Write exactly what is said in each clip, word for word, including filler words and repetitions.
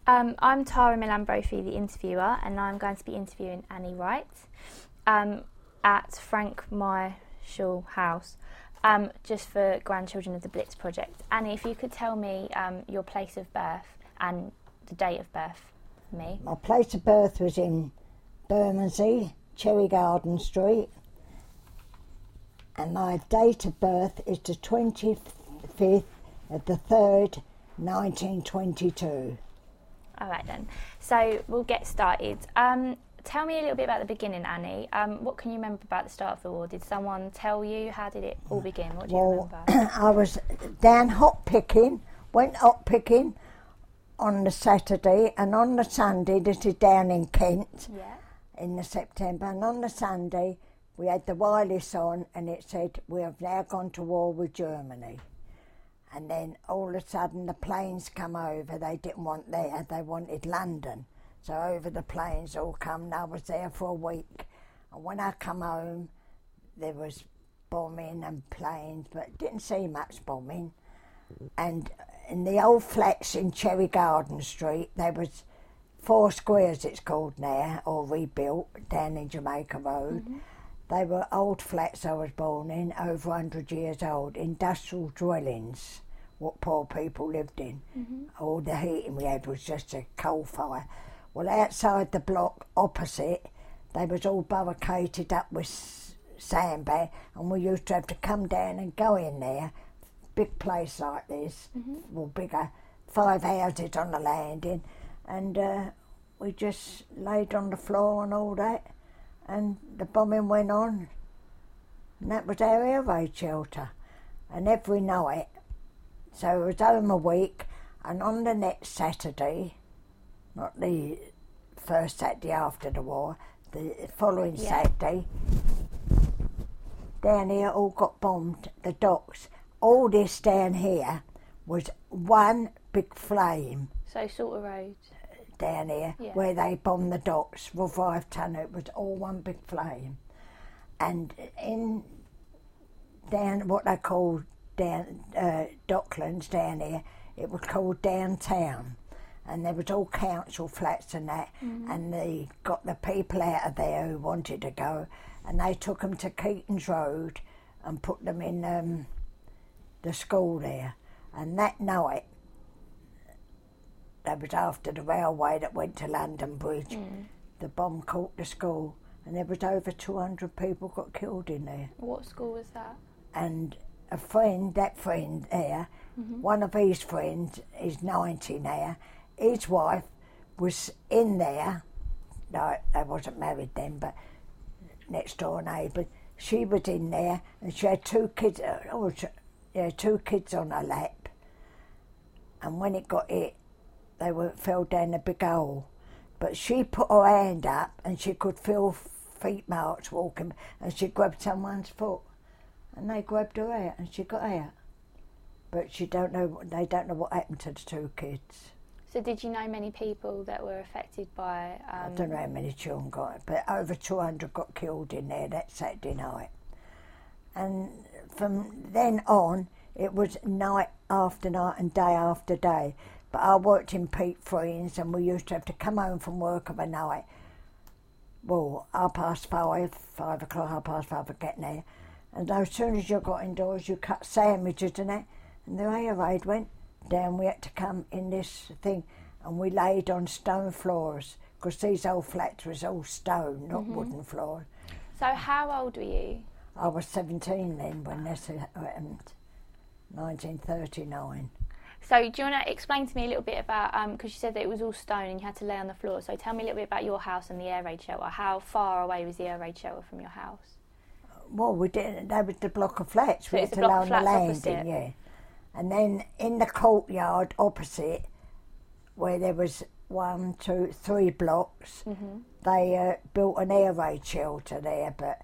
Um, I'm Tara Milambrofi, the interviewer, and I'm going to be interviewing Annie Wright um, at Frank Marshall House, um, just for Grandchildren of the Blitz Project. Annie, if you could tell me um, your place of birth and the date of birth for me. My place of birth was in Bermondsey, Cherry Garden Street, and my date of birth is the twenty-fifth of the third, nineteen twenty-two. All right then, so we'll get started. Um, tell me a little bit about the beginning, Annie. Um, what can you remember about the start of the war? Did someone tell you? How did it all begin? What do you well, remember? I was down hop picking, went hop picking on the Saturday, and on the Sunday, this is down in Kent, Yeah. in the September, and on the Sunday we had the wireless on and it said, we have now gone to war with Germany. And then all of a sudden the planes come over. They didn't want there, they wanted London. So over the planes all come, and I was there for a week. And when I come home, there was bombing and planes, but didn't see much bombing. And in the old flats in Cherry Garden Street, there was four squares, it's called now, or rebuilt, down in Jamaica Road. Mm-hmm. They were old flats I was born in, over one hundred years old, industrial dwellings, what poor people lived in. Mm-hmm. All the heating we had was just a coal fire. Well, outside the block opposite, they was all barricaded up with sandbag, and we used to have to come down and go in there. Big place like this, mm-hmm. well, bigger, five houses on the landing, and uh, we just laid on the floor and all that. And the bombing went on, and that was our air raid shelter. And every night, so I was home a week, and on the next Saturday, not the first Saturday after the war, the following yeah. Saturday, down here all got bombed, the docks. All this down here was one big flame. So Salter Road? Down here, yeah. where they bombed the docks, Revive Tunnel, it was all one big flame. And in down what they call down uh, Docklands down here, it was called downtown. And there was all council flats and that, mm-hmm. and they got the people out of there who wanted to go, and they took them to Keaton's Road and put them in um, the school there. And that night, that was after the railway that went to London Bridge. Mm. The bomb caught the school, and there was over two hundred people got killed in there. What school was that? And a friend, that friend there, mm-hmm. one of his friends is ninety now. His wife was in there. No, they wasn't married then, but next door neighbour. She was in there, and she had two kids. Oh, yeah, two kids on her lap. And when it got hit, they were fell down a big hole. But she put her hand up and she could feel feet marks walking, and she grabbed someone's foot, and they grabbed her out and she got out. But she don't know. They don't know what happened to the two kids. So did you know many people that were affected by? Um... I don't know how many children got it, but over two hundred got killed in there that Saturday night. And from then on, it was night after night and day after day. But I worked in Pete Freens, and we used to have to come home from work of a night. Well, half past five, five o'clock, half past five, for getting there. And as soon as you got indoors, you cut sandwiches and that. And the air raid went down. We had to come in this thing, and we laid on stone floors, because these old flats was all stone, not mm-hmm. wooden floors. So how old were you? I was seventeen then when this happened, nineteen thirty-nine. So do you want to explain to me a little bit about, because um, you said that it was all stone and you had to lay on the floor, so tell me a little bit about your house and the air raid shelter. How far away was the air raid shelter from your house? Well, we didn't, that was the block of flats. So we had to lay on the landing, opposite. yeah. And then in the courtyard opposite, where there was one, two, three blocks, mm-hmm. they uh, built an air raid shelter there, but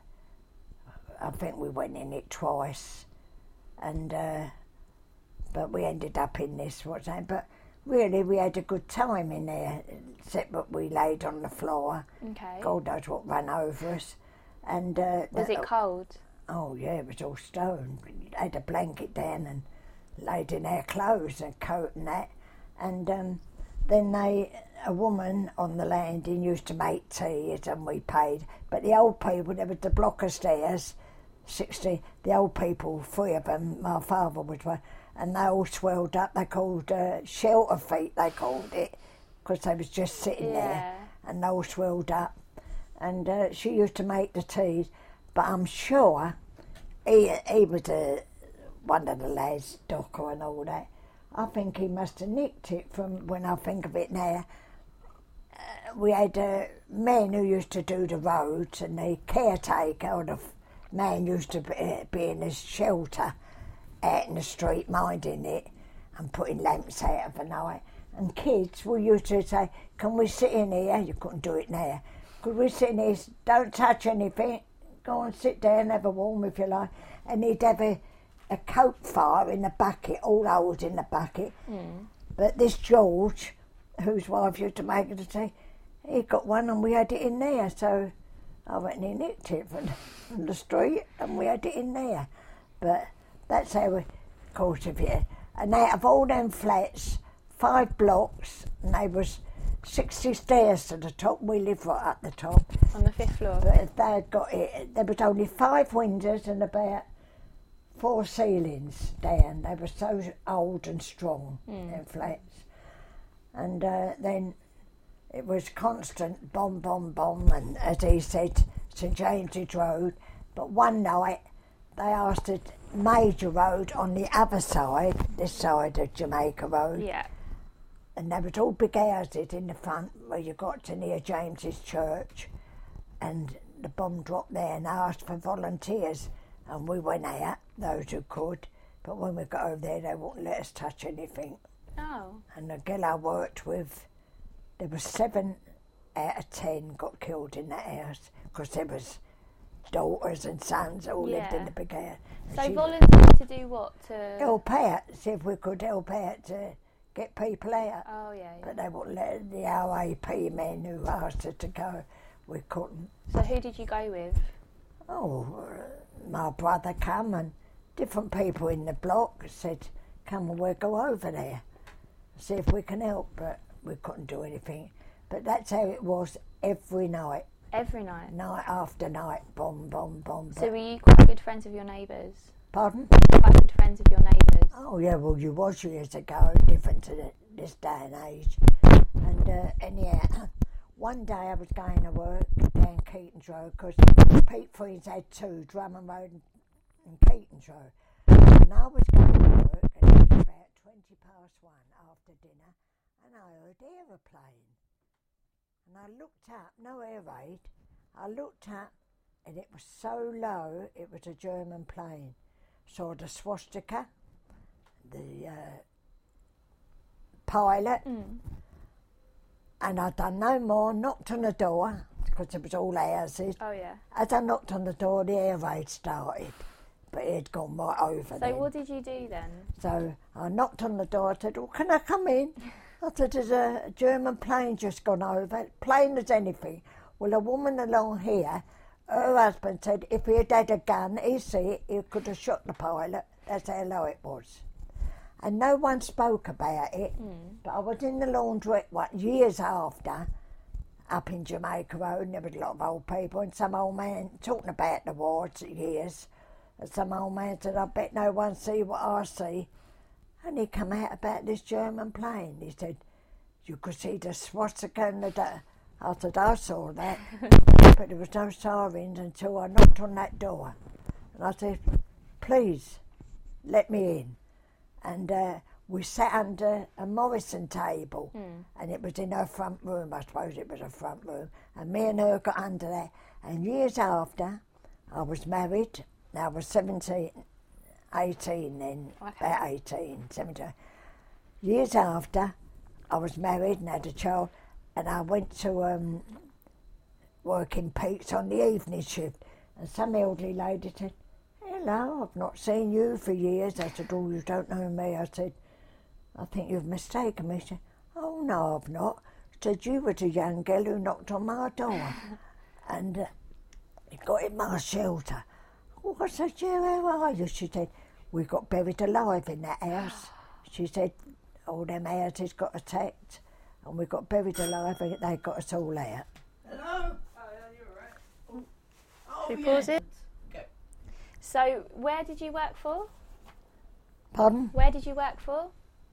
I think we went in it twice. And... Uh, But we ended up in this, what's that? But really, we had a good time in there, except that we laid on the floor. Okay. God knows what ran over us. And uh, was the, it cold? Oh yeah, it was all stone. We had a blanket down and laid in our clothes and coat and that. And um, then they, a woman on the landing used to make teas and we paid. But the old people, there was the block of stairs, sixty, the old people, three of them, my father was one, and they all swelled up. They called uh, shelter feet, they called it, because they was just sitting Yeah. there and they all swelled up. And uh, she used to make the teas, but I'm sure he, he was a, one of the lads, docker and all that. I think he must have nicked it from when I think of it now. Uh, we had uh, men who used to do the roads, and the caretaker or the f- man used to be, uh, be in his shelter out in the street minding it and putting lamps out of the night. And kids, we used to say, can we sit in here? You couldn't do it now. Could we sit in here? Don't touch anything. Go and sit down, have a warm if you like. And he'd have a a coke fire in the bucket, all holes in the bucket. Mm. But this George, whose wife used to make it, say, he got one and we had it in there. So I went and he nicked it from, from the street and we had it in there. But that's how we, of course, if you, and out of all them flats, five blocks, and they was sixty stairs to the top. We lived right at the top. On the fifth floor? But if they had got it, there was only five windows and about four ceilings down. They were so old and strong, mm. them flats. And uh, then it was constant bomb, bomb, bomb, and as he said, St James's Road. But one night they asked a major road on the other side, this side of Jamaica Road. Yeah. And there was all big houses in the front where you got to near James's Church, and the bomb dropped there and asked for volunteers. And we went out, those who could, but when we got over there, they wouldn't let us touch anything. Oh. And the girl I worked with, there was seven out of ten got killed in that house, because there was daughters and sons all Yeah. lived in the big house. And So she volunteers to do what? To help out, see if we could help out to get people out. Oh yeah. yeah. But they wouldn't let the R A P men who asked us to go, we couldn't. So who did you go with? Oh, uh, my brother come and different people in the block said, come and we'll go over there, see if we can help, but we couldn't do anything. But that's how it was every night. Every night? Night after night, bomb, bomb, bomb. So were you quite good friends with your neighbours? Pardon? Quite good friends with your neighbours? Oh yeah, well you was years ago, different to the, this day and age. And uh, anyhow, one day I was going to work down Keaton's Road, because Pete Freeze had two, Drummond Road and, and Keaton's Road. And I was going to work, and it was about twenty past one after dinner, and I heard aeroplane. And I looked up, no air raid, I looked up, and it was so low, it was a German plane. Saw the swastika, the uh, pilot, Mm. and I'd done no more, knocked on the door, because it was all houses. Oh yeah. As I knocked on the door, the air raid started, but it had gone right over So then. what did you do then? So I knocked on the door, I said, oh, can I come in? I said, there's a German plane just gone over, plain as anything. Well, a woman along here, her husband said if he had had a gun, he'd see it, he could have shot the pilot. That's how low it was. And no one spoke about it, mm. but I was in the laundrette, what, years after, up in Jamaica Road, and there was a lot of old people, and some old man talking about the war years, and some old man said, I bet no one see what I see. And he come out about this German plane. He said, you could see the swastika and the... Da-. I said, I saw that, but there was no sirens until I knocked on that door. And I said, please, let me in. And uh, we sat under a Morrison table, mm. and it was in her front room, I suppose it was her front room, and me and her got under there. And years after, I was married, I was seventeen, eighteen then, okay. about eighteen, seventeen. Years after, I was married and had a child, and I went to um, work in Pete's on the evening shift, and some elderly lady said, hello, I've not seen you for years. I said, oh, you don't know me. I said, I think you've mistaken me. She said, oh, no, I've not. She said, you were the young girl who knocked on my door and uh, got in my shelter. Oh, I said, yeah, how are you? She said, we got buried alive in that house. She said, all them houses got attacked. and we got buried alive, and they got us all out. Hello? Oh, yeah, you're all right. Oh, Should we yeah. pause it? Okay. So, where did you work for? Pardon? Where did you work for?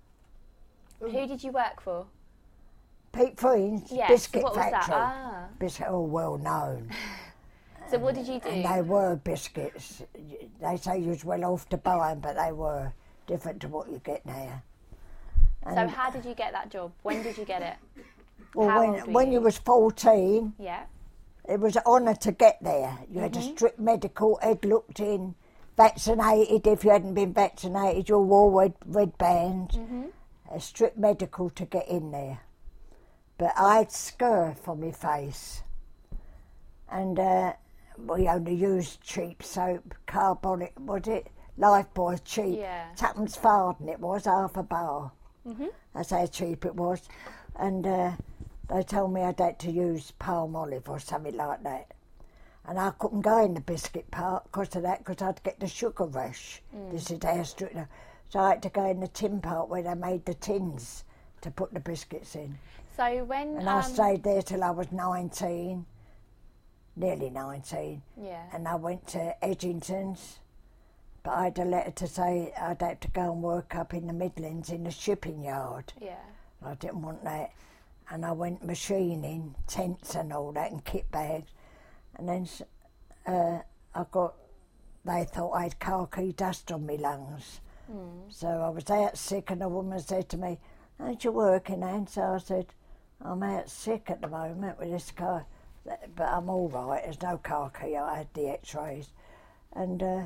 Who did you work for? Pete Freen's Yes. biscuit What was that? factory. Ah. Biscuit, all well known. So, what did you do? And they were biscuits. They say you was well off to buy them, but they were different to what you get now. So, And, how did you get that job? When did you get it? well, how when, old were when you? you was fourteen, Yeah. it was an honour to get there. You had Mm-hmm. a strict medical, Ed looked in, vaccinated. If you hadn't been vaccinated, you wore red, red bands. Mm-hmm. A strict medical to get in there. But I had scurf on my face. And uh, we only used cheap soap, carbonic, was it? Lifebuoy cheap. Yeah. Tuppence farden it was, half a bar. Mm-hmm. That's how cheap it was. And uh, they told me I'd had to use palm olive or something like that. And I couldn't go in the biscuit part because of that, because I'd get the sugar rush. Mm. This is how strict. So I had to go in the tin part where they made the tins to put the biscuits in. So, when. And um, I stayed there till I was nineteen, nearly nineteen. Yeah. And I went to Edgington's, but I had a letter to say I'd have to go and work up in the Midlands in the shipping yard. Yeah. I didn't want that. And I went machining, tents and all that, and kit bags. And then uh, I got, they thought I had khaki dust on my lungs. Mm. So I was out sick, and a woman said to me, "Ain't you working, Anne?" So I said, "I'm out sick at the moment with this car, but I'm all right. There's no khaki. I had the x-rays." And uh,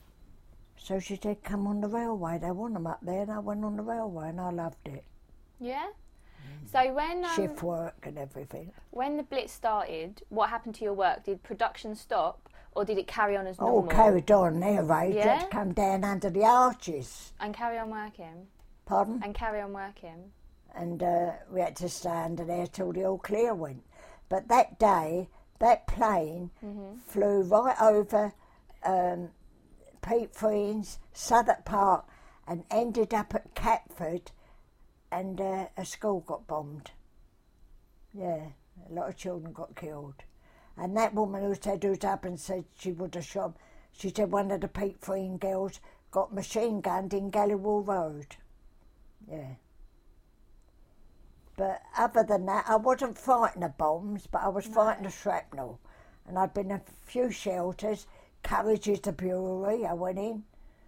so she said, "Come on the railway. They want them up there." And I went on the railway, and I loved it. Yeah? So, when. Um, Shift work and everything. When the Blitz started, what happened to your work? Did production stop, or did it carry on as Oh, normal? carried on their rage. You Yeah? had to come down under the arches. And carry on working. Pardon? And carry on working. And uh, we had to stand there till the all clear went. But that day, that plane Mm-hmm. flew right over um, Pete Freen's, Southwark Park, and ended up at Catford, and uh, a school got bombed. Yeah, a lot of children got killed. And that woman who said who's up and said she would have shot, she said one of the Pete Freen girls got machine gunned in Gallywall Road. Yeah. But other than that, I wasn't frightened of bombs, but I was No. frightened of shrapnel. And I'd been in a few shelters, Carriages to Brewery, I went in.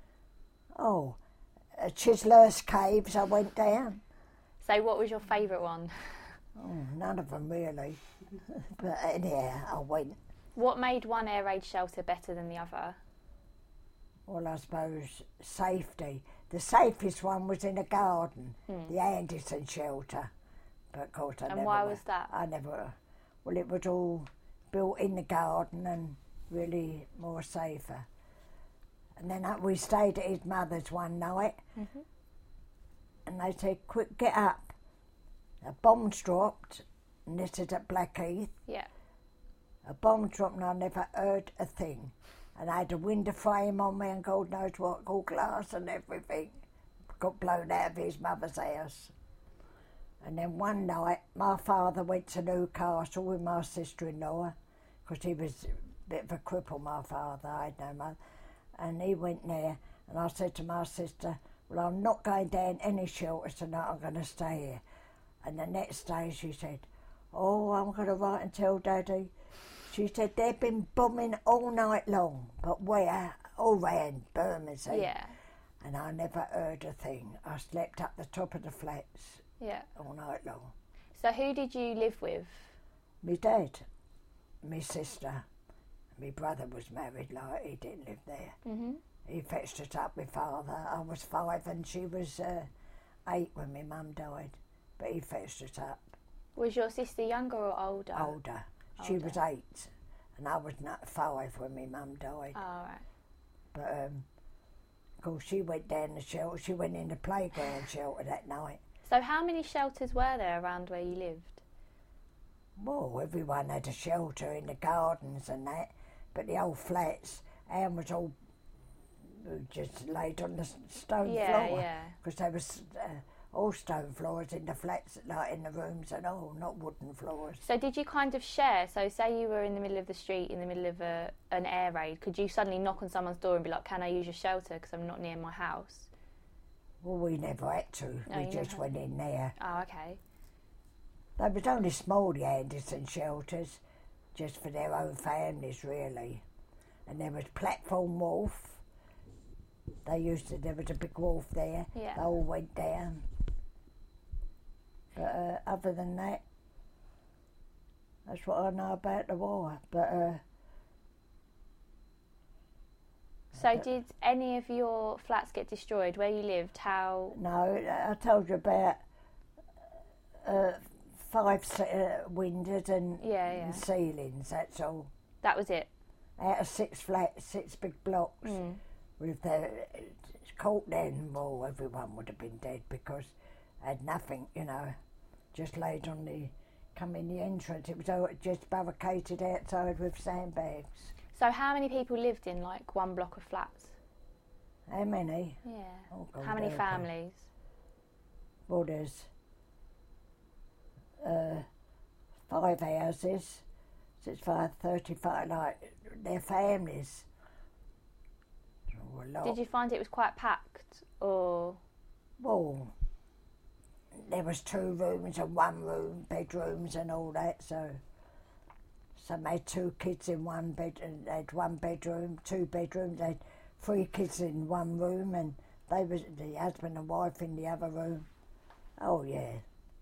Oh, uh, Chislehurst Caves, I went down. So, what was your favourite one? Oh, none of them really. But anyhow, I went. What made one air raid shelter better than the other? Well, I suppose safety. The safest one was in a garden, Hmm. the Anderson shelter. But of course I And never why went. was that? I never. Well, it was all built in the garden and really more safer. And then uh, we stayed at his mother's one night, Mm-hmm. and they said, "Quick, get up." A bomb's dropped, and this is at Blackheath. Yeah. A bomb dropped, and I never heard a thing. And I had a window frame on me and God knows what, all glass and everything. Got blown out of his mother's house. And then one night, my father went to Newcastle with my sister-in-law, because he was a bit of a cripple, my father, I had no mother. And he went there, and I said to my sister, "Well, I'm not going down any shelters tonight, I'm going to stay here." And the next day she said, "Oh, I'm going to write and tell Daddy." She said they've been bombing all night long, but where? All round Bermondsey. Yeah. And I never heard a thing. I slept up the top of the flats Yeah. all night long. So, who did you live with? Me dad, me sister, me brother was married, like he didn't live there. Mm-hmm. He fetched us up, my father. I was five and she was uh, eight when my mum died, but he fetched us up. Was your sister younger or older? Older. She Older. was eight, and I was not five when my mum died. Oh, right. But um, of course, she went down the shelter. She went in the playground shelter that night. So, how many shelters were there around where you lived? Well, everyone had a shelter in the gardens and that, but the old flats, Anne was all just laid on the s- stone Yeah, floor yeah. because they was uh, all stone floors in the flats, like in the rooms and all, not wooden floors. So did you kind of share? So say you were in the middle of the street, in the middle of a, an air raid, could you suddenly knock on someone's door and be like, can I use your shelter because I'm not near my house? Well, we never had to. No, we you just never went in there. Oh, okay. They was only small, the Anderson shelters, just for their own families, really. And there was Platform Wharf. They used to, there was a big wharf there. Yeah. They all went down. But uh, other than that, that's what I know about the war. But uh, So did any of your flats get destroyed where you lived? How? no, I told you about uh, five se- uh, windows and, Yeah, yeah. and ceilings. That's all. That was it. Out of six flats, six big blocks. Mm. With the caught then, well, everyone would have been dead because I had nothing, you know. Just laid on the, come in the entrance. It was all just barricaded outside with sandbags. So how many people lived in like one block of flats? How many? Yeah. Oh, God, How many okay. families? Well, there's uh, five houses. So it's five, thirty-five, like, their families. Oh, a lot. Did you find it was quite packed or? Well, there was two rooms and one room, bedrooms and all that, so some had two kids in one bed, and they had one bedroom, two bedrooms, they had three kids in one room, and they was the husband and wife in the other room. Oh yeah.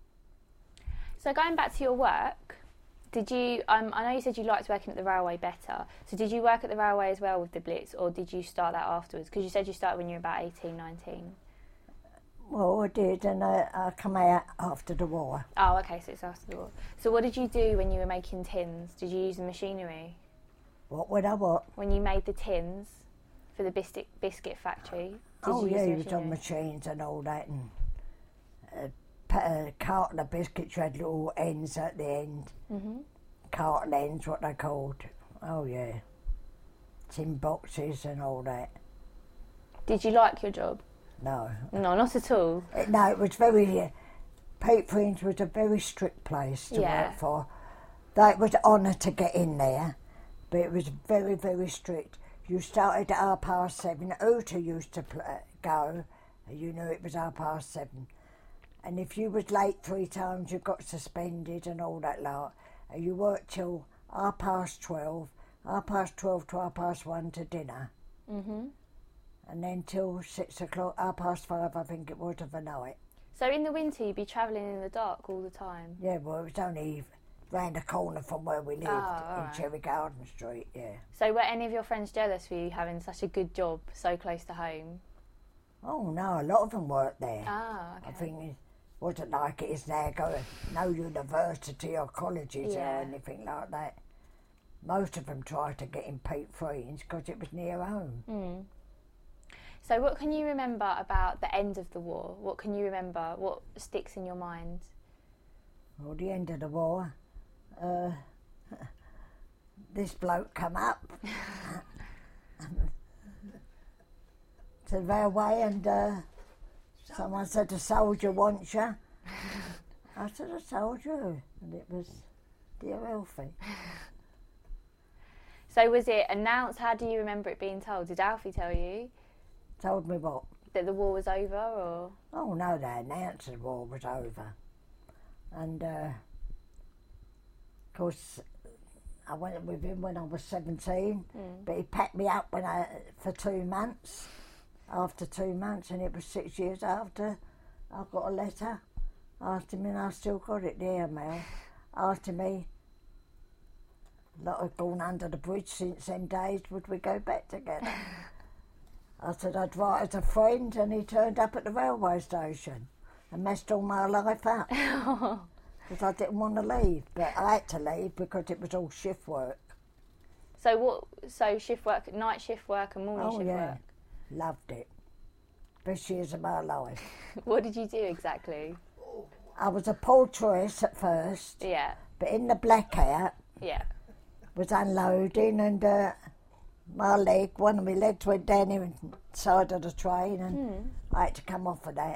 So going back to your work, did you, um, I know you said you liked working at the railway better, so did you work at the railway as well with the Blitz, or did you start that afterwards? Because you said you started when you were about eighteen, nineteen. Well, I did, and I, I come out after the war. Oh, okay, so it's after the war. So what did you do when you were making tins? Did you use the machinery? What would I what? When you made the tins for the biscuit, biscuit factory, did Oh you yeah, use you the was on machinery? machines and all that, and a, pa- a carton of biscuits had little ends at the end. Mm-hmm. Carton ends, what they called. Oh yeah. Tin boxes and all that. Did you like your job? No. No, not at all. It, no, it was very... Uh, Pete Friends was a very strict place to Yeah. work for. Though it was an honour to get in there, but it was very, very strict. You started at half past seven. Uta used to pl- go, and you knew it was half past seven. And if you was late three times, you got suspended and all that lot. And you worked till half past twelve, half past twelve to half past one to dinner. Mm-hmm. And then till six o'clock, half past five, I think it was, of the night. So in the winter, you'd be travelling in the dark all the time? Yeah, well, it was only round the corner from where we lived, Oh, in alright. Cherry Garden Street, yeah. So were any of your friends jealous for you having such a good job so close to home? Oh, no, a lot of them worked there. Ah, okay. I think it wasn't like it is now, going no university or colleges Yeah. or anything like that. Most of them tried to get in Pete Friends because it was near home. Mm. So what can you remember about the end of the war? What can you remember? What sticks in your mind? Well, the end of the war, uh, this bloke come up to the railway and uh, someone said, a soldier wants you. I said, a soldier? And it was dear Alfie. So was it announced? How do you remember it being told? Did Alfie tell you Told me what? that the war was over, or? Oh no, they announced the war was over. And uh, of course, I went with him when I was seventeen, Mm. but he packed me up when I, for two months, after two months, and it was six years after I got a letter. Asked him, and I still got it there, Mel. Asking me, lot had gone under the bridge since them days, would we go back together? I said I'd write as a friend, and he turned up at the railway station and messed all my life up because I didn't want to leave, but I had to leave because it was all shift work. So what? So shift work, night shift work, and morning Oh shift yeah, work. loved it. Best years of my life. What did you do exactly? I was a portress at first, Yeah, but in the blackout yeah. was unloading, and uh, my leg, one of my legs went down the side of the train, and Mm. I had to come off of that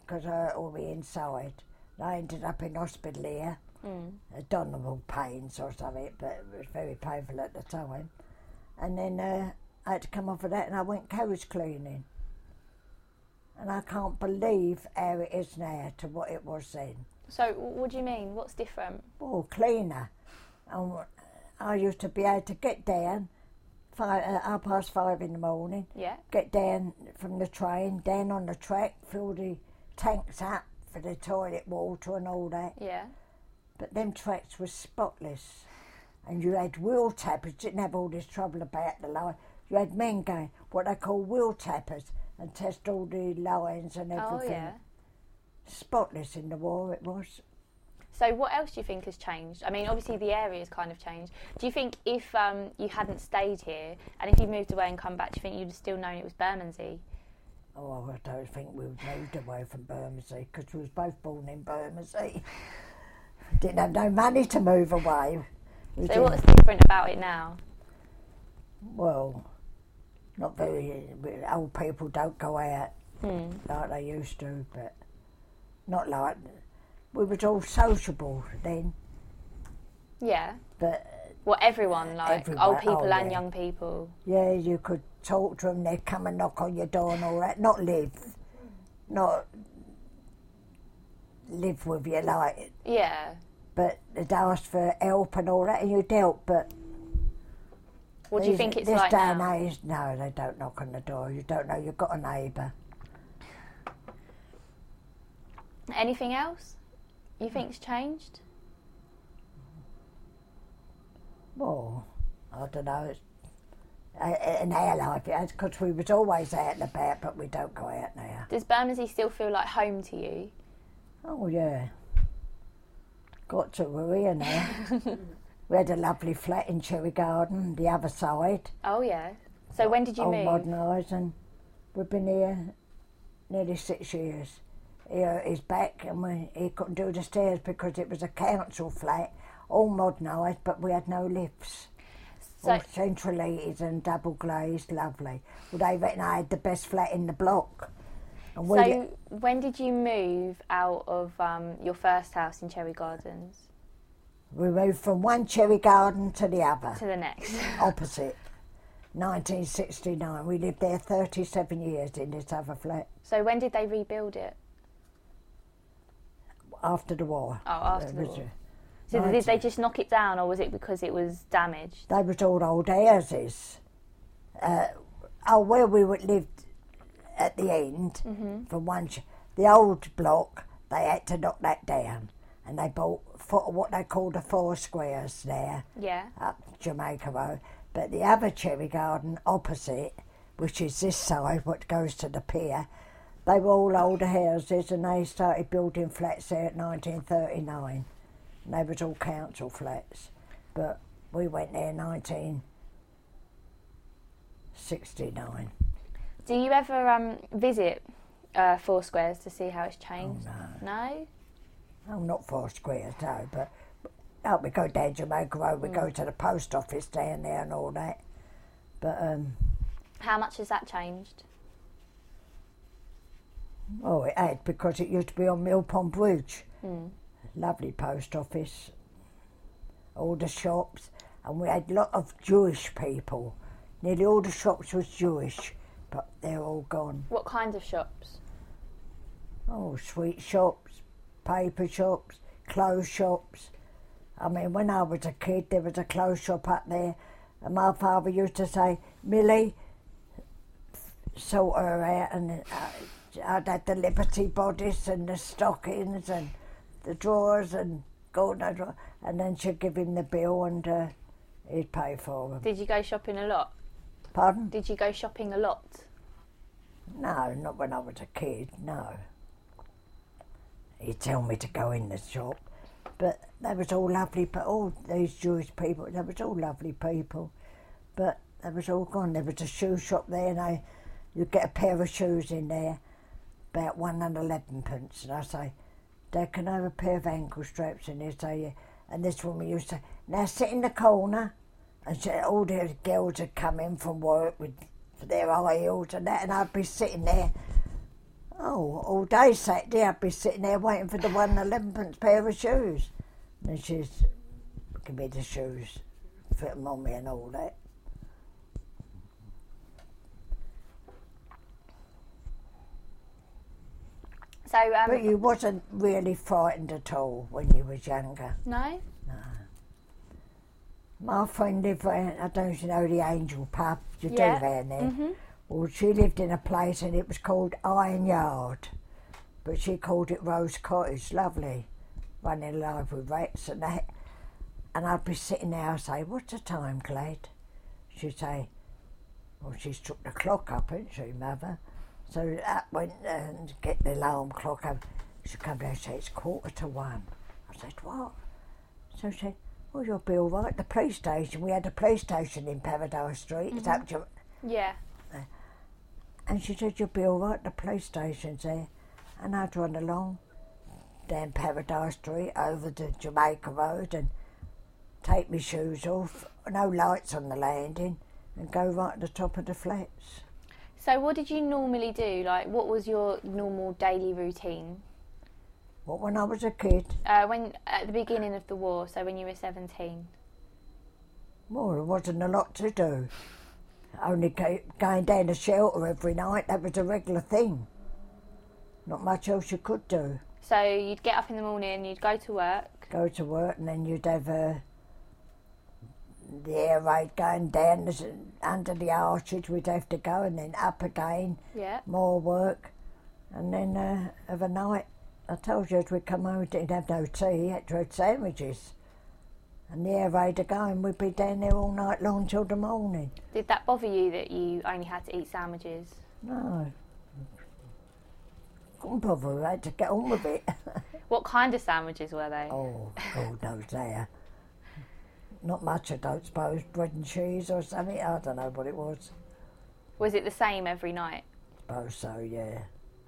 because I hurt all the inside. I ended up in hospital here, Mm. abdominal pains or something, but it was very painful at the time. And then uh, I had to come off of that and I went carriage cleaning. And I can't believe how it is now to what it was then. So what do you mean? What's different? Oh, cleaner. And I used to be able to get down five, uh, half past five in the morning, Yeah. get down from the train, down on the track, fill the tanks up for the toilet water and all that. Yeah. But them tracks were spotless. And you had wheel tappers, didn't have all this trouble about the line. You had men going, what they call wheel tappers, and test all the lines and everything. Oh, yeah. Spotless in the war it was. So what else do you think has changed? I mean, obviously the area's kind of changed. Do you think if um, you hadn't stayed here and if you moved away and come back, do you think you'd have still known it was Bermondsey? Oh, I don't think we moved away from Bermondsey because we was both born in Bermondsey. Didn't have no money to move away. We So didn't- what's different about it now? Well, not very. Old people don't go out Hmm. like they used to, but not like we was all sociable then. Yeah. But Well, everyone, like Everyone, old people oh, and yeah. young people. yeah, you could talk to them. They'd come and knock on your door and all that. Not live, not live with you like. Yeah. But they'd ask for help and all that, and you dealt. But What do you these- think it's this like day now? and age, no, they don't knock on the door. You don't know you've got a neighbour. Anything else you think's changed? Well, I don't know. It's, uh, in our life, because we was always out and about, but we don't go out now. Does Bermondsey still feel like home to you? Oh, yeah. Got to, we're here now. We had a lovely flat in Cherry Garden, the other side. Oh yeah. So when did you all move? modernised, and we've been here nearly six years. He hurt his back and we, he couldn't do the stairs because it was a council flat, all modernised, but we had no lifts. So all central heated and double glazed, lovely. Well, they reckon I had the best flat in the block. And we, So when did you move out of um, your first house in Cherry Gardens we moved from one Cherry Garden to the other, to the next? opposite. nineteen sixty-nine. We lived there thirty-seven years in this other flat So when did they rebuild it? after the war. Oh, after It the was, war. uh, So did nineteen they just knock it down, or was it because it was damaged? They was all old houses. Uh, oh, where we would lived at the end, Mm-hmm. from one, ch- the old block, they had to knock that down, and they bought four, what they called the four squares there, Yeah. up Jamaica Road. But the other Cherry Garden opposite, which is this side, what goes to the pier, they were all older houses, and they started building flats there at nineteen thirty-nine. And they was all council flats. But we went there in nineteen sixty-nine. Do you ever um, visit uh, Four Squares to see how it's changed? Oh, No? Oh, not four squares, no, but oh, we go down Jamaica Road, we Mm. go to the post office down there and all that. But, um, How much has that changed? oh, it had, because it used to be on Mill Pond Bridge. Mm. Lovely post office, all the shops, and we had a lot of Jewish people. Nearly all the shops was Jewish, but they're all gone. What kinds of shops? Oh, sweet shops, paper shops, clothes shops. I mean, when I was a kid, there was a clothes shop up there, and my father used to say, Millie, sort her out, and uh, I'd have the Liberty bodice and the stockings and the drawers and golden drawer, and then she'd give him the bill and uh, he'd pay for them. Did you go shopping a lot? Pardon? Did you go shopping a lot? No, not when I was a kid, no. He'd tell me to go in the shop, but they was all lovely, but all these Jewish people, they was all lovely people, but they was all gone. There was a shoe shop there, and they, you'd get a pair of shoes in there, about one and eleven pence, and I say, Dad, can I have a pair of ankle straps? And he'd say, yeah. And this woman used to say, now sit in the corner. And so all the girls would come in from work with their high heels and that, and I'd be sitting there. Oh, all day Saturday I'd be sitting there waiting for the one elevenpence pair of shoes. And she's give me the shoes, fit them on me and all that. So, um, But you wasn't really frightened at all when you was younger? no? No. My friend lived, I don't know if you know the Angel pub, you Yeah. do down there. Mm-hmm. Well, she lived in a place and it was called Iron Yard, but she called it Rose Cottage. Lovely, running alive with rats and that. And I'd be sitting there, I'd say, "What's the time, Glad?" She'd say, "Well, she's took the clock up, hasn't she, Mother?" So up went and get the alarm clock up. She'd come down and say, "It's quarter to one." I said, "What?" So she said, "Well, you'll be all right. The police station, we had a police station in Paradise Street. It's up to..." Yeah. And she said, "You'll be all right, the police station's there." And I'd run along down Paradise Street over to Jamaica Road and take my shoes off, no lights on the landing, and go right to the top of the flats. So what did you normally do? Like, what was your normal daily routine? What, when I was a kid? Uh, when at the beginning of the war, so when you were seventeen? Well, there wasn't a lot to do. Only go, going down to shelter every night, that was a regular thing. Not much else you could do. So you'd get up in the morning, you'd go to work. Go to work and then you'd have uh, the air raid going down the, under the arches, we'd have to go, and then up again, Yeah. more work. And then uh, of a night, I told you, as we'd come home, we didn't have no tea, had to have sandwiches. And the air raid going, we'd be down there all night long till the morning. Did that bother you that you only had to eat sandwiches? No. Couldn't bother, I had to get on with it. What kind of sandwiches were they? Oh, God knows there. Not much, I don't suppose. Bread and cheese or something, I don't know what it was. Was it the same every night? Suppose so, yeah.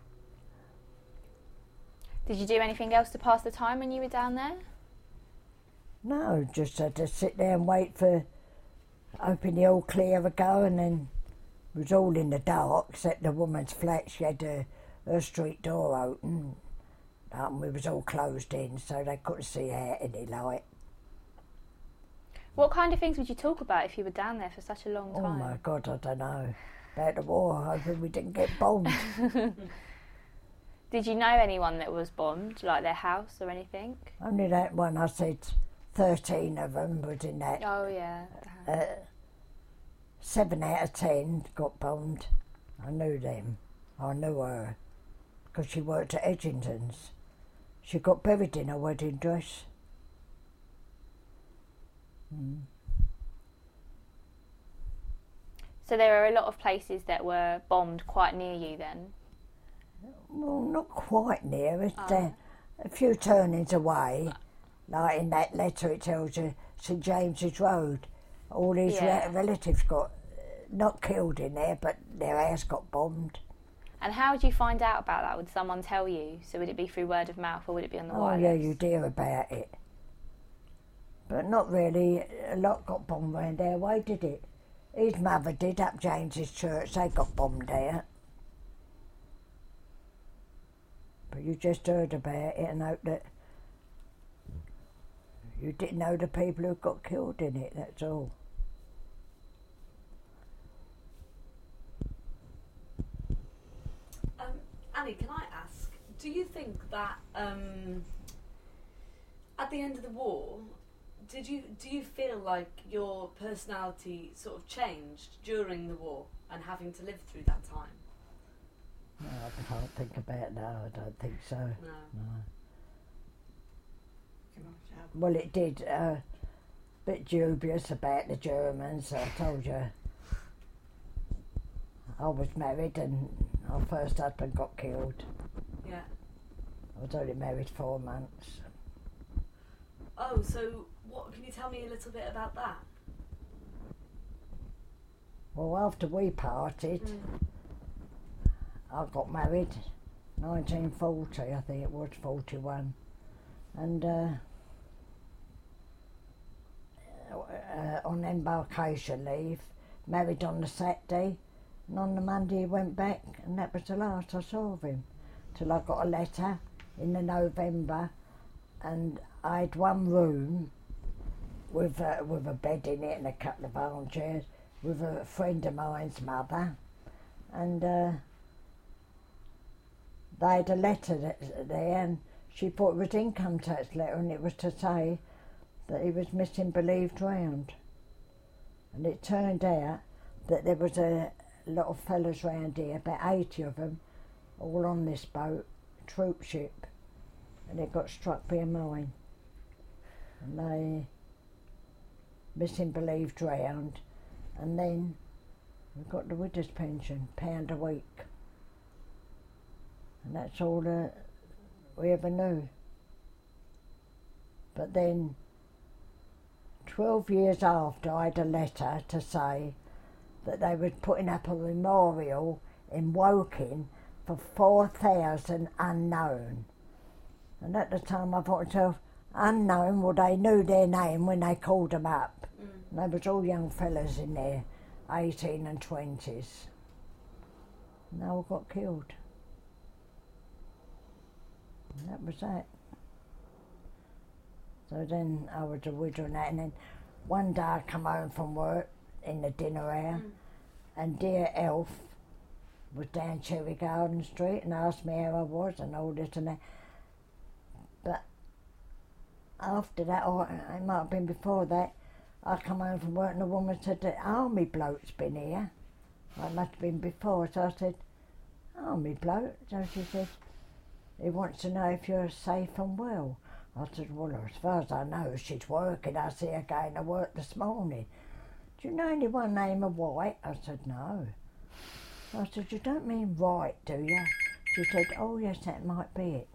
Did you do anything else to pass the time when you were down there? No, just had to sit there and wait for hoping the all clear would go, and then it was all in the dark except the woman's flat. She had her, her street door open, and we was all closed in, so they couldn't see out any light. What kind of things would you talk about if you were down there for such a long Oh time? my God, I don't know. About the war, hoping we didn't get bombed. Did you know anyone that was bombed, like their house or anything? Only that one, I said thirteen of them was in that. Oh, yeah. Uh, seven out of ten got bombed. I knew them. I knew her. Because she worked at Edgington's. She got buried in her wedding dress. Mm. So there are a lot of places that were bombed quite near you then? Well, not quite near. It's Oh. uh, a few turnings away. Like in that letter it tells you St James's Road. All these Yeah. re- relatives got, uh, not killed in there, but their house got bombed. And how would you find out about that? Would someone tell you? So would it be through word of mouth or would it be on the Oh wireless? yeah, you'd hear about it. But not really. A lot got bombed round there. Why did it? His mother did, up James's Church. They got bombed there. But you just heard about it and hoped that you didn't know the people who got killed in it, that's all. Um, Annie, can I ask, do you think that um, at the end of the war, did you do you feel like your personality sort of changed during the war and having to live through that time? No, I can't think about that. I don't think so. No. No. Well, it did. A uh, bit dubious about the Germans. I told you. I was married and our first husband got killed. Yeah. I was only married four months. Oh, so what? Can you tell me a little bit about that? Well, after we parted, Mm. I got married, nineteen forty, I think it was, forty-one. And uh, uh, on embarkation leave, married on the Saturday, and on the Monday he went back, and that was the last I saw of him. till I got a letter in the November, and I had one room with a, with a bed in it and a couple of armchairs with a friend of mine's mother, and uh, they had a letter that, there, and she thought it was income tax letter, and it was to say that he was missing, believed, drowned. And it turned out that there was a lot of fellas round here, about eighty of them, all on this boat, troop ship, and it got struck by a mine. And they missing, believed, drowned, and then we got the widow's pension, pound a week. And that's all that we ever knew. But then, twelve years after, I had a letter to say that they were putting up a memorial in Woking for four thousand unknown. And at the time I thought to myself, unknown, well, they knew their name when they called them up. Mm. And they was all young fellas in there, eighteen and twenties. And they all got killed. And that was that. So then I was a widow and that, and then one day I come home from work in the dinner hour, mm. and dear Elf was down Cherry Garden Street and asked me how I was and all this and that. But after that, or it might have been before that, I come home from work and the woman said that army bloke's been here. It must have been before, so I said, army bloke? So she said, he wants to know if you're safe and well. I said, well, as far as I know, she's working. I see her going to work this morning. Do you know anyone named White? I said, no. I said, you don't mean Wright, do you? She said, oh yes, that might be it.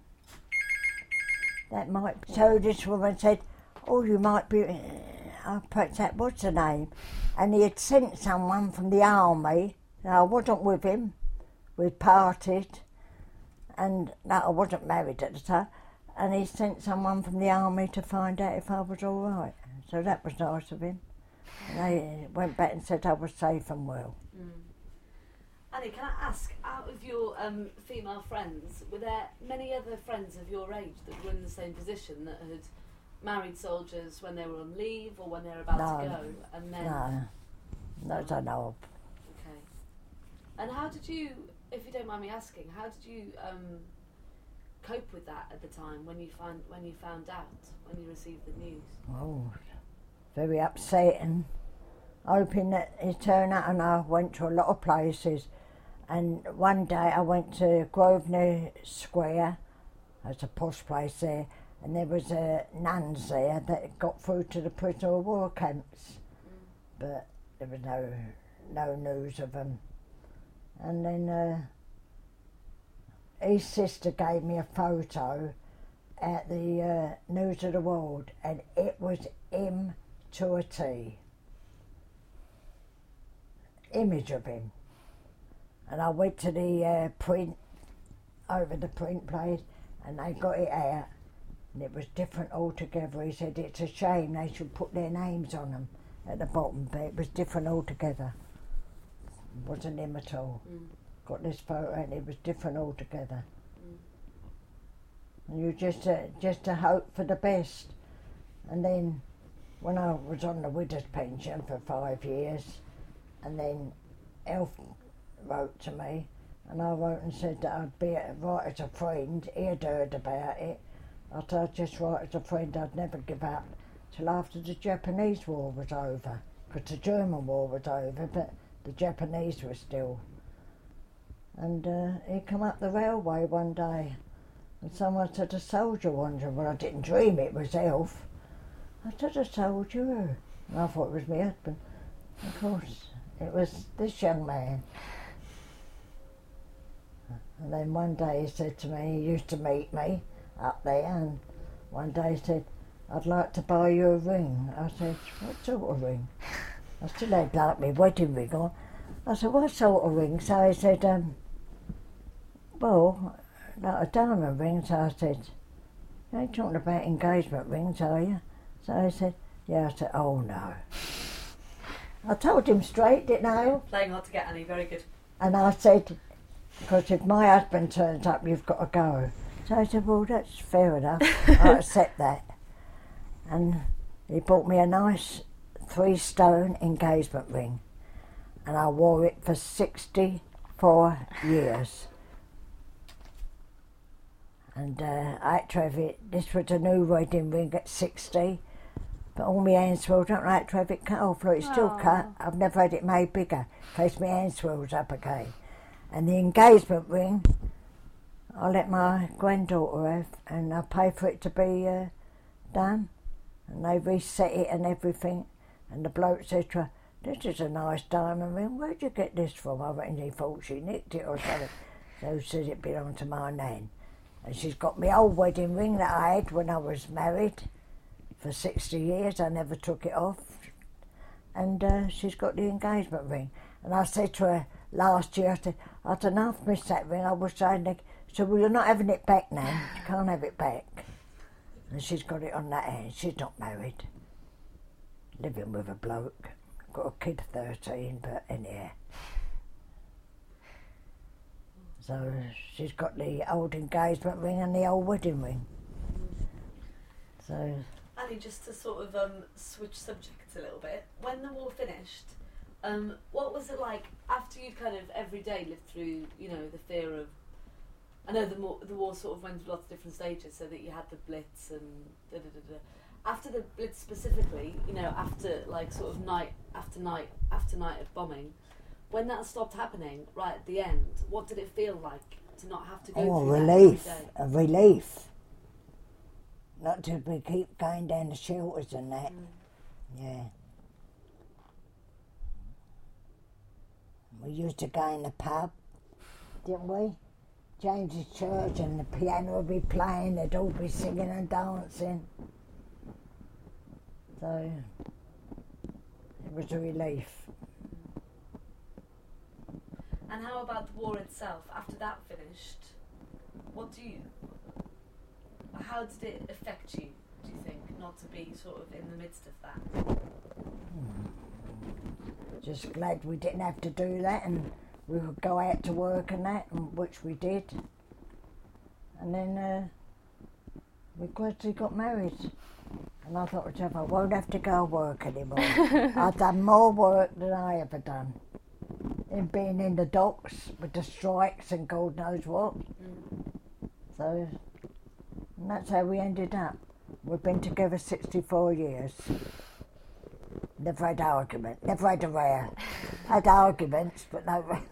That might be. So this woman said, oh, you might be, uh, perhaps that was the name. And he had sent someone from the army. Now, I wasn't with him. We'd parted. And no, I wasn't married at the time. And he sent someone from the army to find out if I was all right. So that was nice of him. And they went back and said I was safe and well. Mm. Annie, can I ask, out of your um, female friends, were there many other friends of your age that were in the same position, that had married soldiers when they were on leave or when they were about no, to go? And then no, not I know of. Okay. And how did you, if you don't mind me asking, how did you um, cope with that at the time when you found when you found out, when you received the news? Oh, very upsetting. Hoping that he'd turn up, and I went to a lot of places. And one day I went to Grosvenor Square, there's a posh place there, and there was uh, nuns there that got through to the prisoner of war camps, mm. but there was no no news of them. And then uh, his sister gave me a photo at the uh, News of the World, and it was him to a T. Image of him. And I went to the uh, print, over the print place, and they got it out, and it was different altogether. He said it's a shame they should put their names on them at the bottom, but it was different altogether. It wasn't him at all. Mm. Got this photo and it was different altogether. Mm. And you just uh, just to hope for the best. And then when I was on the widow's pension for five years, and then Elf wrote to me, and I wrote and said that I'd be right as a friend. He had heard about it. I said I'd just write as a friend, I'd never give up till after the Japanese war was over, because the German war was over, but the Japanese were still. And uh, he come up the railway one day, and someone said a soldier wandered. Well, I didn't dream it was Elf. I said, a soldier? And I thought it was my husband. Of course, it was this young man. And then one day he said to me, he used to meet me up there, and one day he said, I'd like to buy you a ring. I said, what sort of ring? I still had like my wedding ring on. I said, what sort of ring? So he said, um, well, like a diamond ring. So I said, you ain't talking about engagement rings, are you? So he said, yeah. I said, oh no. I told him straight, didn't I? Playing hard to get, Annie, very good. And I said, because if my husband turns up, you've got to go. So I said, well, that's fair enough. I accept that. And he bought me a nice three-stone engagement ring, and I wore it for sixty-four years. And uh, I had to have it, this was a new wedding ring at sixty, but all my hand swells up, and I had to have it cut off. Look, it's still Aww. cut. I've never had it made bigger, in case my hand swells up again. And the engagement ring, I let my granddaughter have, and I paid for it to be uh, done. And they reset it and everything. And the bloke said to her, this is a nice diamond ring, where'd you get this from? I reckon he thought she nicked it or something. So he said it belonged to my nan. And she's got my old wedding ring that I had when I was married for sixty years. I never took it off. And uh, she's got the engagement ring. And I said to her last year, I said, I don't know if I missed that ring. I was saying, she said, well, you're not having it back now. You can't have it back. And she's got it on that hand. She's not married. Living with a bloke. Got a kid thirteen, but anyhow. So she's got the old engagement ring and the old wedding ring. So. Annie, just to sort of um, switch subjects a little bit, when the war finished, um, what was it like after you'd kind of every day lived through, you know, the fear of, I know the, more, the war sort of went through lots of different stages, so that you had the Blitz and da da da da. After the Blitz specifically, you know, after like sort of night after night after night of bombing, when that stopped happening, right at the end, what did it feel like to not have to go oh, through relief, that every day? a relief. Not to be keep going down the shelters and that. Mm. Yeah. We used to go in the pub, didn't we? James's church, and the piano would be playing, they'd all be singing and dancing. So it was a relief. And how about the war itself? After that finished, what do you, how did it affect you, do you think, not to be sort of in the midst of that? Just glad we didn't have to do that, and we would go out to work and that, and which we did. And then uh, we gradually got married. And I thought to myself, I won't have to go work anymore. I've done more work than I ever done. In being in the docks with the strikes and God knows what. Mm. So, and that's how we ended up. We've been together sixty-four years. Never had argument, never had a row. Had arguments, but no row.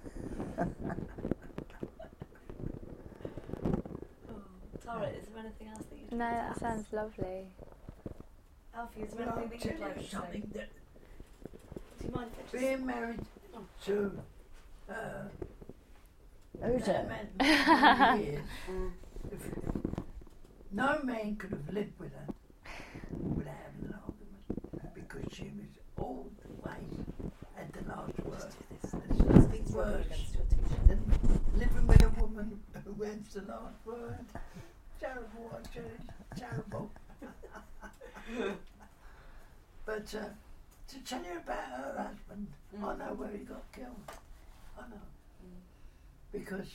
Tara, is there anything else that you'd No, like to that ask? sounds lovely. Alfie, is there Well, I'll anything that tell you'd you like to say? something that Do you mind if I just... being married to uh, Who's that it? man for many years, Mm. if, no man could have lived with her without having an argument, because she was always at the last word. There's nothing worse than living with a woman who has the last word. Terrible, I tell you, terrible. But uh, to tell you about her husband, Mm. I know where he got killed. I know. Mm. Because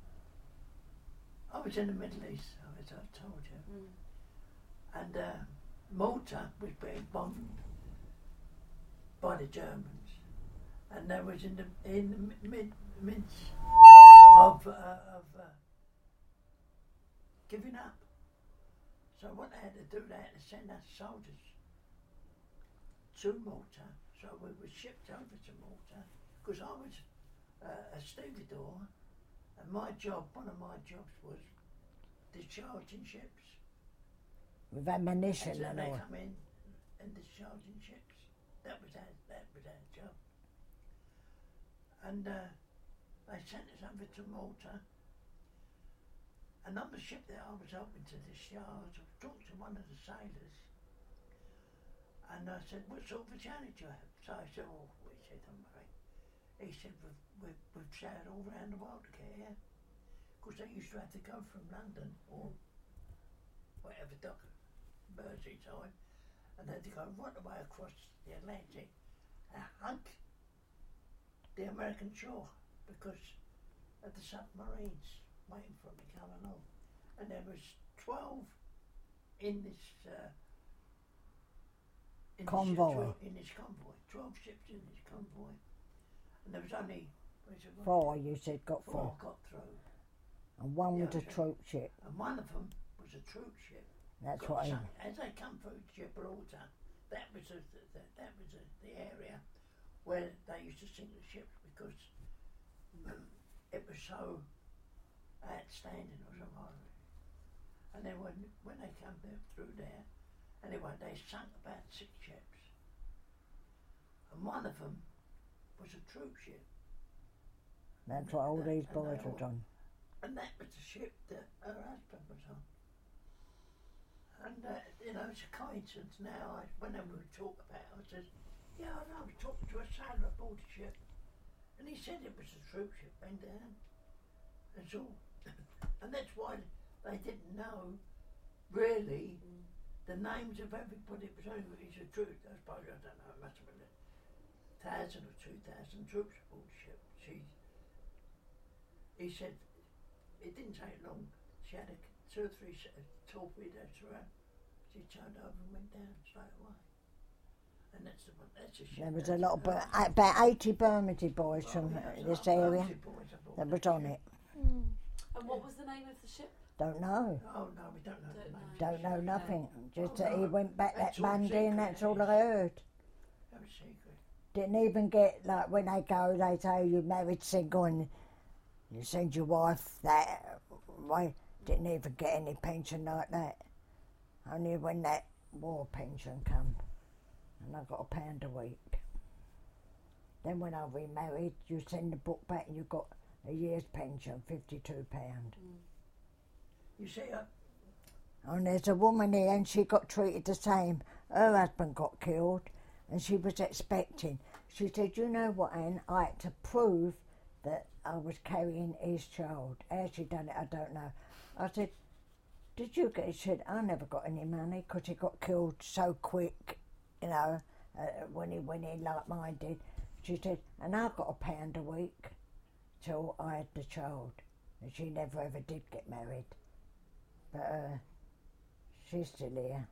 I was in the Middle East, as I told you, Mm. and uh, Malta was being bombed by the Germans, and they was in the in the mid midst of uh, of uh, giving up. So what they had to do, they had to send us soldiers to Malta. So we were shipped over to Malta, because I was uh, a stevedore, and my job, one of my jobs was discharging ships. With ammunition And so and they all. come in and discharging ships. That was our, that was our job. And uh, they sent us over to Malta. And on the ship that I was helping to discharge, I talked to one of the sailors. And I said, what sort of a journey do you have? So I said, oh, he said, don't worry. He said, we've, we've, we've sailed all around the world to get here. Because they used to have to go from London or whatever dock, Merseyside, and they had to go right the way across the Atlantic and hunt the American shore, because of the submarines waiting for him to come along. And there was twelve in this uh, in Convoy. This, in this convoy. twelve ships in this convoy. And there was only was it, Four, you said, got four four. got through. And one Yeah, was a okay. troop ship. And one of them was a troop ship. That's Got what I... sunk. As they come through Gibraltar, that was a, the, the, that was a, the area where they used to sink the ships because um, it was so outstanding or something. And then when when they come there, through there, anyway, they sunk about six ships, and one of them was a troop ship. That's what all And- these and boys they were all- done. And that was the ship that her husband was on. And, uh, you know, it's a coincidence now. I, whenever we talk about it, I said, yeah, I know, I was talking to a sailor aboard the ship. And he said it was a troop ship, went down. That's all. And that's why they didn't know, really, Mm. the names of everybody. It was only it's a troop. I suppose, I don't know, it must have been a thousand or two thousand troops aboard the ship. She, he said, it didn't take long. She had a, two or three sh- torpedoes through her. She turned over and went down straight away. And that's the one. That's a ship. There was that's a lot of... her. Bur- about eighty Bermondsey boys Oh, from yeah, uh, there's this a lot of area Bermondsey boys aboard that that was on ship. it. And what was the name of the ship? Don't know. Oh no, we don't know. Don't the know. names. Don't know nothing. Just Oh, that he no. went back That's that all Monday and secret, that's all yes. I heard. That was secret. Didn't even get, like, when they go, they say you're married single and you send your wife that way. Didn't even get any pension like that. Only when that war pension come. And I got a pound a week. Then when I remarried, you send the book back and you got a year's pension, fifty-two pounds. You see, uh, And there's a woman here and she got treated the same. Her husband got killed and she was expecting. She said, you know what, Anne, I had to prove that I was carrying his child. How she done it, I don't know. I said, did you get, she said, I never got any money because he got killed so quick, you know, uh, when he went in like mine did. She said, and I got a pound a week till I had the child. And she never ever did get married. But uh, she's still here.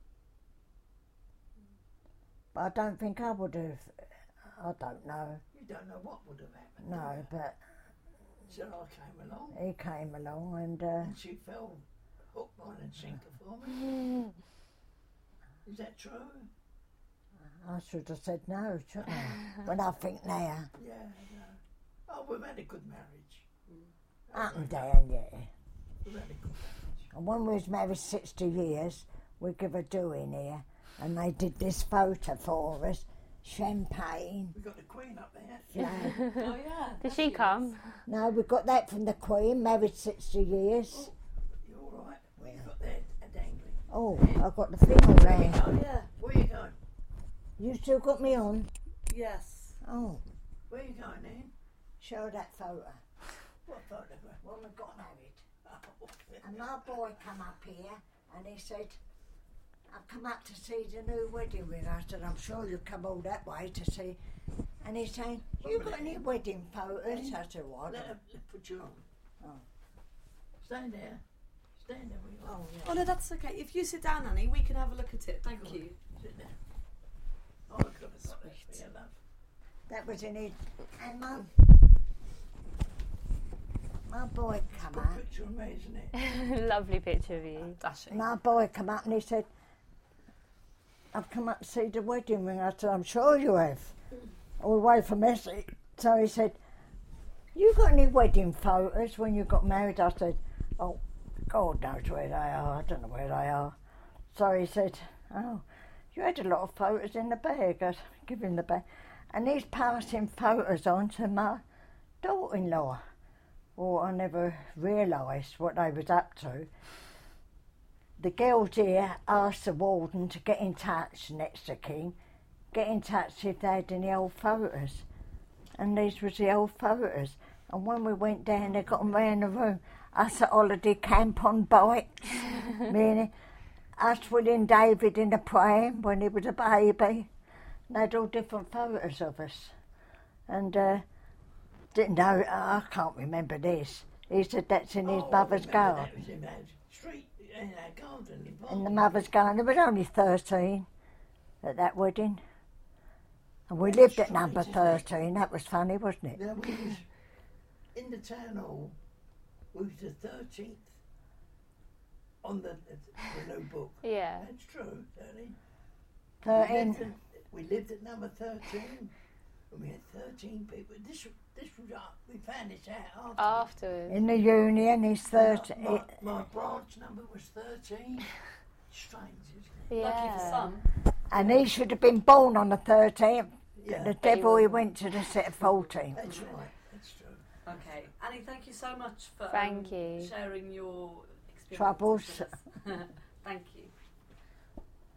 But I don't think I would have, I don't know. you don't know what would have happened. do No, you? but So I came along he came along and uh, and she fell hook, line and sinker for me. Is that true? I should have said no, shouldn't I? When I think now, Yeah, no. Oh, we've had a good marriage. up and down, yeah. We've had a good marriage. And when we was married sixty years, we give a do in here, and they did this photo for us, champagne, We've got the Queen up there. flag. Oh yeah. Did she come? No, we got that from the Queen, married sixty years. You all right? Where you got that a dangling? Oh, I got the thing on there. Oh yeah. Where you going? You still got me on? Yes. Oh, Where you going then? show that photo. What photograph? When we got married. Oh, And my boy come up here and he said, I've come up to see the new wedding ring. I said, I'm sure you've come all that way to see. And he's saying, you got any wedding photos? I said, what? let her put you on. Oh. Stand there. Stand there. We Oh, yeah. Oh no, that's okay. If you sit down, Annie, we can have a look at it. Thank you. Sit there. Oh, I've got to got that for you, love. That was in it. And my, my boy come Good up. picture of me, isn't it? Lovely picture of you. Dashing. My boy come up and he said, I've come up to see the wedding ring. I said, I'm sure you have. All the way from Essex. So he said, you got any wedding photos when you got married? I said, oh, God knows where they are. I don't know where they are. So he said, oh, you had a lot of photos in the bag. I give him the bag. And he's passing photos on to my daughter-in-law. Well, I never realised what they was up to. The girls here asked the warden to get in touch, next to King, get in touch if they had any old photos. And these was the old photos. And when we went down, they got them round the room. Us at holiday camp on bikes, meaning us William David in the pram when he was a baby. And they had all different photos of us. And uh, Didn't know, I can't remember this. He said that's in his Oh, I mother's remember garden. That was in our street, in our garden. In In the Barnet. mother's garden. There was only thirteen at that wedding. And we lived at number thirteen. That was funny, wasn't it? Now we was in the town hall. We was the thirteenth on the, the new book. Yeah. That's true, thirteen. We thirteen. lived, at, we lived at number thirteen, and we had thirteen people. This this was uh, we found this out after. Afterwards. In the union, he's thirteen. My, my branch number was thirteen. Strange, isn't it? Lucky Yeah. for some. And he should have been born on the thirteenth. Yeah, The devil, he went to the set of fourteen. that's right. That's true. Okay, Annie, thank you so much for Thank um, you. sharing your experience. Troubles. with us. Thank you.